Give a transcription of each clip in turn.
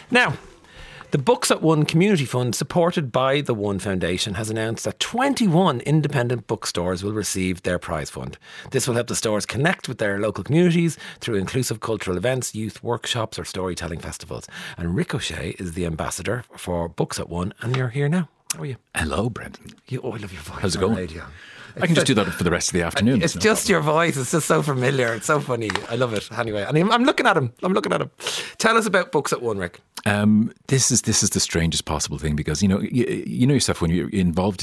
Now, the Books at One Community Fund, supported by the One Foundation, has announced that 21 independent bookstores will receive their prize fund. This will help the stores connect with their local communities through inclusive cultural events, youth workshops or storytelling festivals. And Ricochet is the ambassador for Books at One, and you're here now. How are you? Hello, Brendan. I love your voice. How's it going? Radio. I can just do that for the rest of the afternoon. It's just your voice. It's just so familiar. It's so funny. I love it. Anyway, and I'm looking at him. Tell us about Books at One, Rick. This is the strangest possible thing, because you know yourself, when you're involved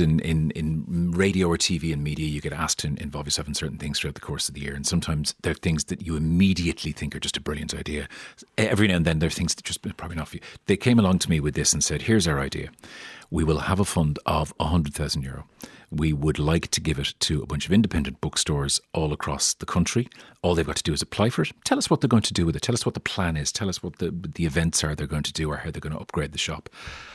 in radio or TV and media, you get asked to involve yourself in certain things throughout the course of the year, and sometimes there are things that you immediately think are just a brilliant idea. Every now and then there are things that just probably not for you. They came along to me with this and said, "Here's our idea. We will have a fund of €100,000. We would like to give it to a bunch of independent bookstores all across the country. All they've got to do is apply for it. Tell us what they're going to do with it. Tell us what the plan is. Tell us what the events are they're going to do, or how they're going to upgrade the shop,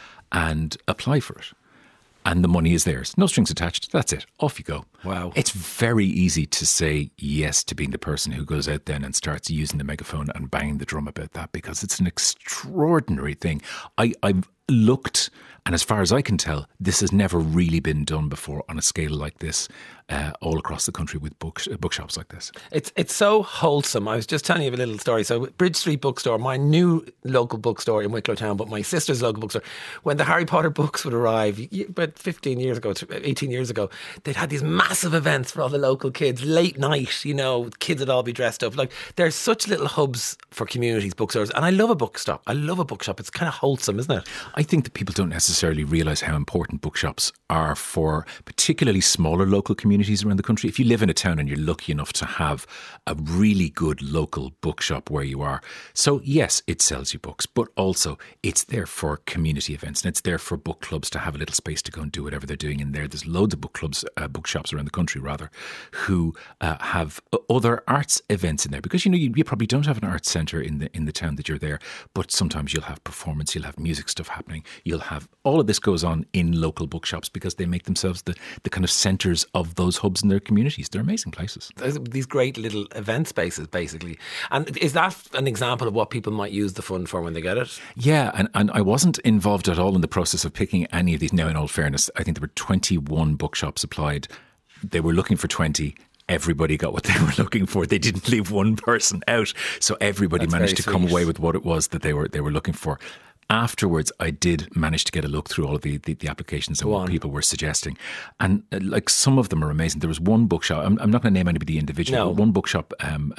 and apply for it. And the money is theirs. No strings attached. That's it. Off you go." Wow. It's very easy to say yes to being the person who goes out then and starts using the megaphone and banging the drum about that, because it's an extraordinary thing. I've looked, and as far as I can tell, this has never really been done before on a scale like this, all across the country with bookshops like this. It's so wholesome. I was just telling you a little story. So Bridge Street Bookstore, my new local bookstore in Wicklow Town, but my sister's local bookstore, when the Harry Potter books would arrive, about 18 years ago, they'd had these massive events for all the local kids, late night, kids would all be dressed up. Like, there's such little hubs for communities, bookstores, and I love a bookstop. I love a bookshop. It's kind of wholesome, isn't it? I think that people don't necessarily realise how important bookshops are for particularly smaller local communities around the country. If you live in a town and you're lucky enough to have a really good local bookshop where you are, so yes, it sells you books, but also it's there for community events, and it's there for book clubs to have a little space to go and do whatever they're doing in there. There's loads of book clubs, bookshops around the country rather, who have other arts events in there, because you probably don't have an arts centre in the town that you're there, but sometimes you'll have performance, you'll have music stuff happening, you'll have all of this goes on in local bookshops, because they make themselves the kind of centres of those hubs in their communities. They're amazing places. These great little event spaces, basically. And is that an example of what people might use the fund for when they get it? Yeah, and I wasn't involved at all in the process of picking any of these. Now, in all fairness, I think there were 21 bookshops applied. They were looking for 20. Everybody got what they were looking for. They didn't leave one person out. So everybody managed to come away with what it was that they were looking for. Afterwards, I did manage to get a look through all of the applications and what people were suggesting. And like, some of them are amazing. There was one bookshop, I'm not going to name anybody individually, but one bookshop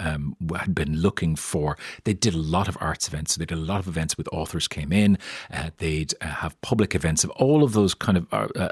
had been looking for, they did a lot of arts events. So they did a lot of events with authors came in. They'd have public events of all of those kind of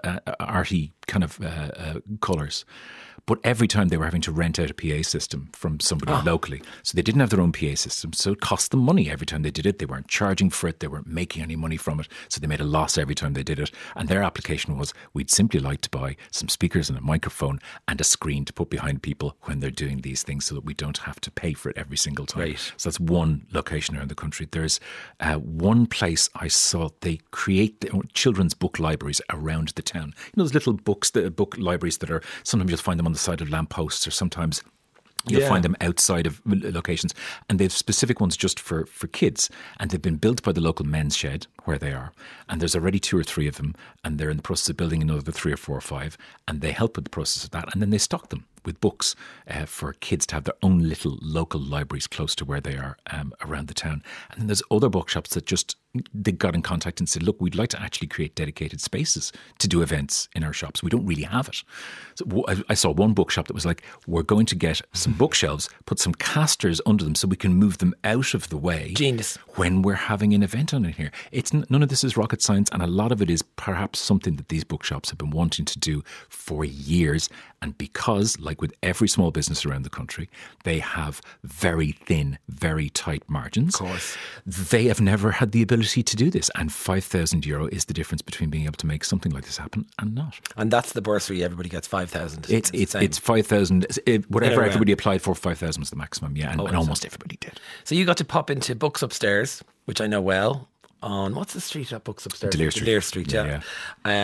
arty kind of colours. But every time they were having to rent out a PA system from somebody locally. So they didn't have their own PA system. So it cost them money every time they did it. They weren't charging for it. They weren't making any money from it. So they made a loss every time they did it. And their application was, we'd simply like to buy some speakers and a microphone and a screen to put behind people when they're doing these things, so that we don't have to pay for it every single time. Right. So that's one location around the country. There's one place I saw, they create children's book libraries around the town. Those little books, the book libraries that are, sometimes you'll find them on the side of lampposts, or sometimes you'll find them outside of locations, and they have specific ones just for kids, and they've been built by the local men's shed where they are, and there's already 2 or 3 of them, and they're in the process of building another 3 or 4 or 5, and they help with the process of that, and then they stock them with books for kids to have their own little local libraries close to where they are around the town. And then there's other bookshops that just, they got in contact and said, look, we'd like to actually create dedicated spaces to do events in our shops. We don't really have it. So I saw one bookshop that was like, we're going to get some bookshelves, put some casters under them so we can move them out of the way. Genius. When we're having an event on it here. None of this is rocket science, and a lot of it is perhaps something that these bookshops have been wanting to do for years. And because, like with every small business around the country, they have very thin, very tight margins. Of course. They have never had the ability to do this. And €5,000 is the difference between being able to make something like this happen and not. And that's the bursary. Everybody gets 5,000. It's 5,000. Whatever everybody applied for, 5,000 was the maximum. Yeah, and almost everybody did. So you got to pop into Books Upstairs, which I know well. On what's the street that Books Upstairs? De Leer Street. Yeah.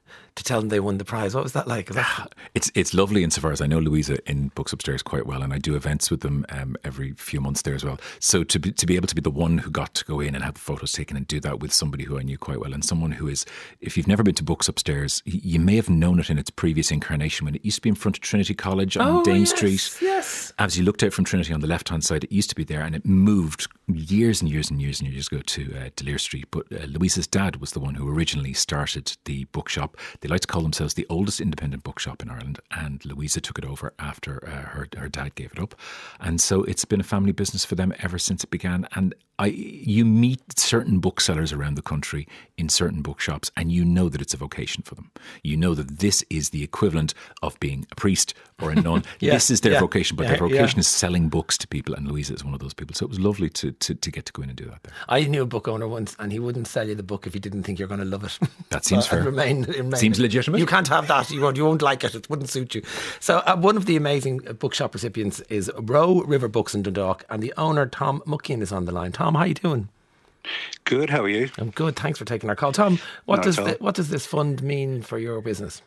to tell them they won the prize. What was that like? It's lovely insofar as I know Louisa in Books Upstairs quite well, and I do events with them every few months there as well. So to be able to be the one who got to go in and have photos taken and do that with somebody who I knew quite well, and someone who is, if you've never been to Books Upstairs, you may have known it in its previous incarnation when it used to be in front of Trinity College on Dame Street. Yes. As you looked out from Trinity on the left-hand side, it used to be there, and it moved years and years and years and years ago to Delir Street. But Louisa's dad was the one who originally started the bookshop. They like to call themselves the oldest independent bookshop in Ireland, and Louisa took it over after her dad gave it up. And so it's been a family business for them ever since it began. And you meet certain booksellers around the country in certain bookshops, and you know that it's a vocation for them. You know that this is the equivalent of being a priest or a nun. This is their vocation, but their vocation is selling books to people, and Louisa is one of those people. So it was lovely to get to go in and do that there. I knew a book owner once, and he wouldn't sell you the book if he didn't think you're going to love it. That seems fair. Seems legitimate. You can't have that. You won't like it. It wouldn't suit you. So one of the amazing bookshop recipients is Row River Books in Dundalk, and the owner, Tom Muckian, is on the line. Tom, how are you doing? Good, how are you? I'm good, thanks for taking our call. Tom, what does this fund mean for your business?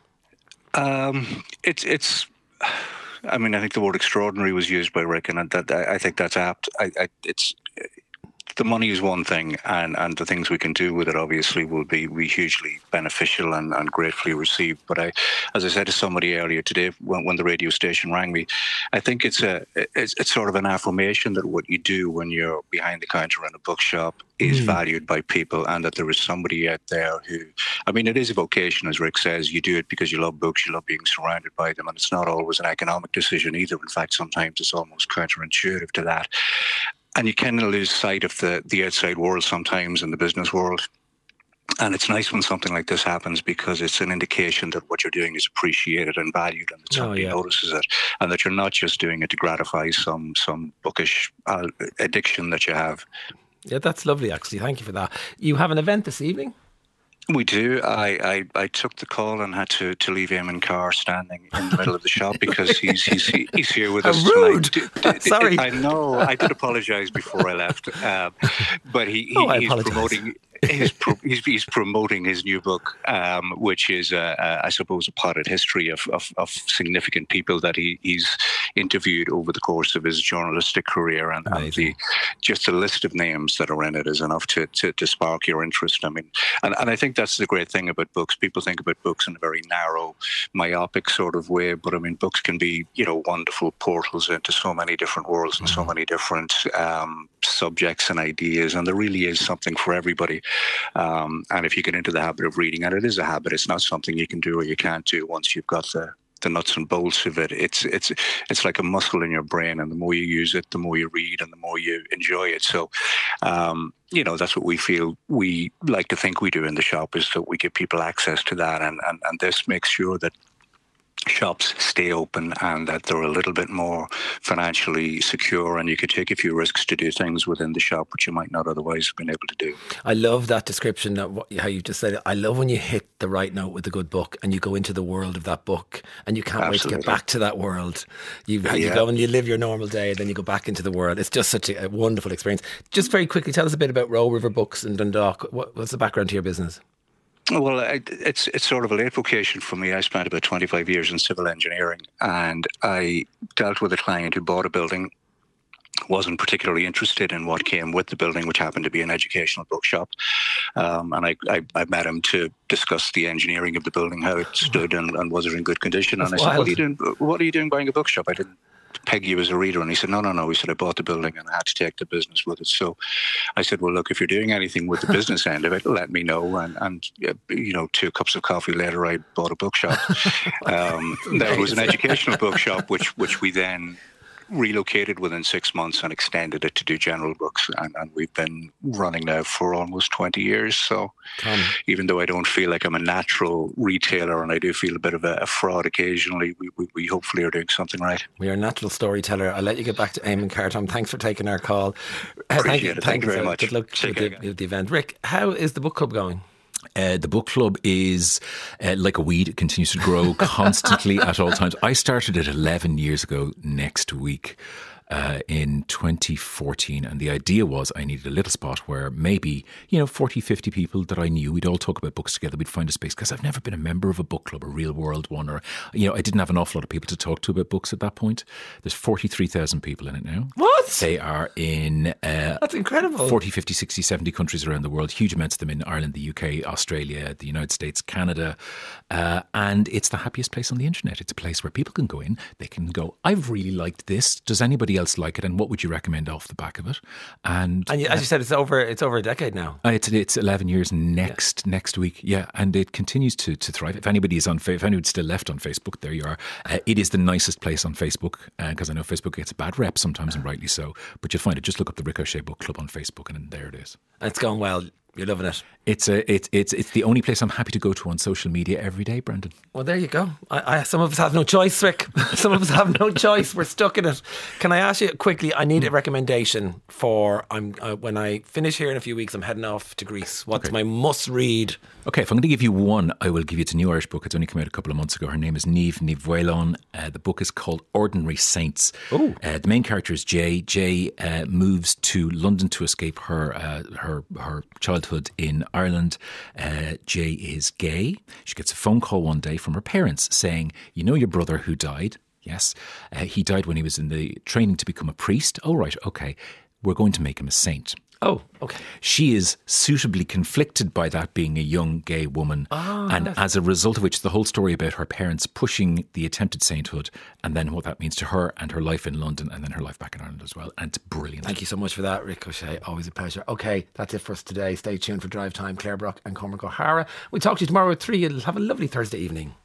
It's I mean, I think the word extraordinary was used by Rick, and I think that's apt. It's the money is one thing, and the things we can do with it obviously will be hugely beneficial and gratefully received. But as I said to somebody earlier today, when the radio station rang me, I think it's sort of an affirmation that what you do when you're behind the counter in a bookshop is valued by people, and that there is somebody out there who, I mean, it is a vocation, as Rick says. You do it because you love books, you love being surrounded by them, and it's not always an economic decision either. In fact, sometimes it's almost counterintuitive to that. And you kind of lose sight of the outside world sometimes in the business world. And it's nice when something like this happens, because it's an indication that what you're doing is appreciated and valued, and that somebody notices it, and that you're not just doing it to gratify some bookish addiction that you have. Yeah, that's lovely, actually. Thank you for that. You have an event this evening? We do. I took the call and had to leave Eamon Carr standing in the middle of the shop because he's here with us rude. tonight. Sorry. I know. I did apologise before I left, but he's promoting. He's promoting his new book, which is, I suppose, a potted history of significant people that he's interviewed over the course of his journalistic career, and just a list of names that are in it is enough to spark your interest. I mean, and I think that's the great thing about books. People think about books in a very narrow, myopic sort of way, but I mean, books can be, wonderful portals into so many different worlds and so many different subjects and ideas, and there really is something for everybody. And if you get into the habit of reading, and it is a habit, it's not something you can do or you can't do once you've got the nuts and bolts of it. It's like a muscle in your brain, and the more you use it, the more you read and the more you enjoy it. So, that's what we like to think we do in the shop, is that we give people access to that, and this makes sure that shops stay open and that they're a little bit more financially secure, and you could take a few risks to do things within the shop which you might not otherwise have been able to do. I love that description of how you just said it. I love when you hit the right note with a good book and you go into the world of that book, and you can't wait to get back to that world. You go and you live your normal day, then you go back into the world. It's just such a wonderful experience. Just very quickly, tell us a bit about Row River Books in Dundalk. What's the background to your business? Well, it's sort of a late vocation for me. I spent about 25 years in civil engineering, and I dealt with a client who bought a building, wasn't particularly interested in what came with the building, which happened to be an educational bookshop. And I met him to discuss the engineering of the building, how it stood, and was it in good condition. And I said, what are you doing buying a bookshop? I didn't peg you as a reader. And he said, no. He said, I bought the building and I had to take the business with it. So I said, well, look, if you're doing anything with the business end of it, let me know. And 2 cups of coffee later, I bought a bookshop. There was an educational bookshop, which we then relocated within 6 months and extended it to do general books, and we've been running now for almost 20 years. So even though I don't feel like I'm a natural retailer, and I do feel a bit of a fraud occasionally, we hopefully are doing something right. We are a natural storyteller. I'll let you get back to Eamon Carr. Tom, thanks for taking our call. Appreciate it. Thank you very much. Good luck with the event. Rick, how is the book club going? The book club is like a weed. It continues to grow constantly at all times. I started it 11 years ago next week. in 2014. And the idea was I needed a little spot where maybe, 40, 50 people that I knew, we'd all talk about books together. We'd find a space, because I've never been a member of a book club, a real world one, or, I didn't have an awful lot of people to talk to about books at that point. There's 43,000 people in it now. What? They are in that's incredible. 40, 50, 60, 70 countries around the world. Huge amounts of them in Ireland, the UK, Australia, the United States, Canada. And it's the happiest place on the internet. It's a place where people can go in. They can go, I've really liked this. Does anybody else like it? And what would you recommend off the back of it? And as you said, it's over a decade now. It's 11 years next week. Yeah. And it continues to thrive. If anybody's still left on Facebook, there you are. It is the nicest place on Facebook, because I know Facebook gets a bad rep sometimes, and rightly so. But you'll find it. Just look up the Ricochet Book Club on Facebook, and there it is. And it's going well. You're loving it. It's the only place I'm happy to go to on social media every day, Brendan. Well, there you go. Some of us have no choice, Rick. Some of us have no choice. We're stuck in it. Can I ask you quickly? I need a recommendation for when I finish here in a few weeks. I'm heading off to Greece. What's my must read? Okay, if I'm going to give you one, I will give you. It's a new Irish book. It's only come out a couple of months ago. Her name is Niamh Ní Bhfeidláin. The book is called Ordinary Saints. The main character is Jay. Jay moves to London to escape her childhood in Ireland. Jay is gay. She gets a phone call one day from her parents saying, your brother who died? Yes. He died when he was in the training to become a priest. Oh, right. Okay. We're going to make him a saint. Oh, okay. She is suitably conflicted by that, being a young gay woman. And as a result of which, the whole story about her parents pushing the attempted sainthood, and then what that means to her and her life in London, and then her life back in Ireland as well. And it's brilliant. Thank you so much for that, Ricochet. Always a pleasure. Okay, that's it for us today. Stay tuned for Drive Time. Claire Brock and Cormac O'Hara. We'll talk to you tomorrow at 3. You'll have a lovely Thursday evening.